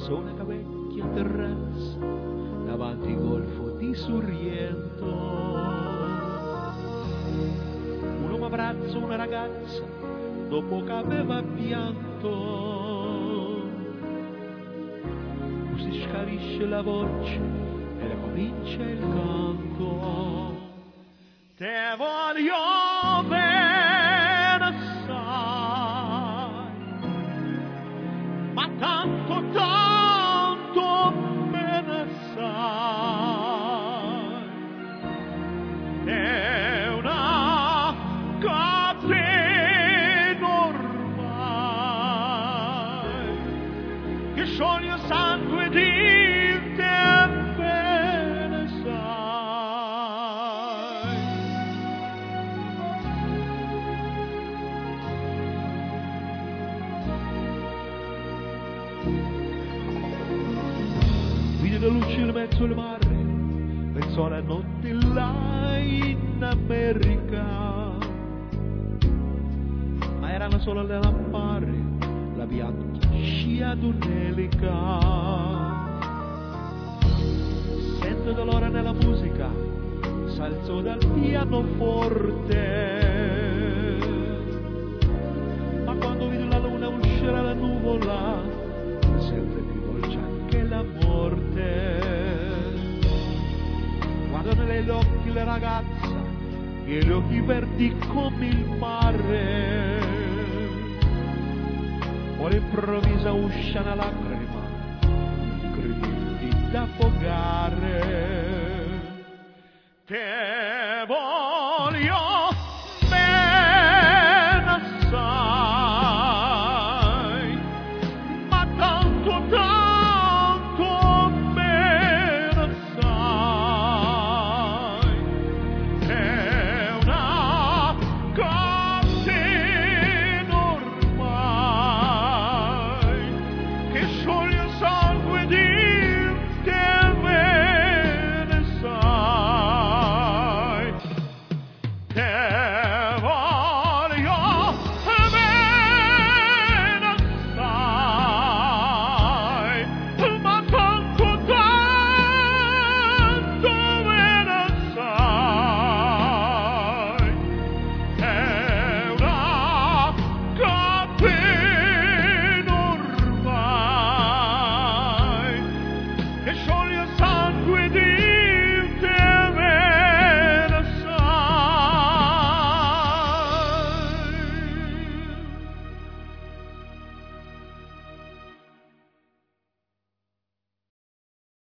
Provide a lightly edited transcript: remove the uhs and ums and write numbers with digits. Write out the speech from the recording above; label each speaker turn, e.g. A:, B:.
A: su una vecchia terrazza davanti al golfo di Sorrento. Un uomo abbraccia una ragazza dopo che aveva pianto. Si scarisce la voce e comincia il canto. Te voglio bene assai, ma tanto, tanto bene assai. È una catena ormai che scioglie sangue di te bene sai. Vide la luce in mezzo al mare, pensò alla notte là in America, ma era solo le lampare, la bianca scia d'un'elica. Sento dolore nella musica, s'alzò dal pianoforte, ma quando vide la luna uscire dalla nuvola, sempre più dolce anche la morte. Guardo negli occhi la ragazza e gli occhi verdi come il mare. Ora improvvisa uscia una lacrima, incredibile da affogare. Te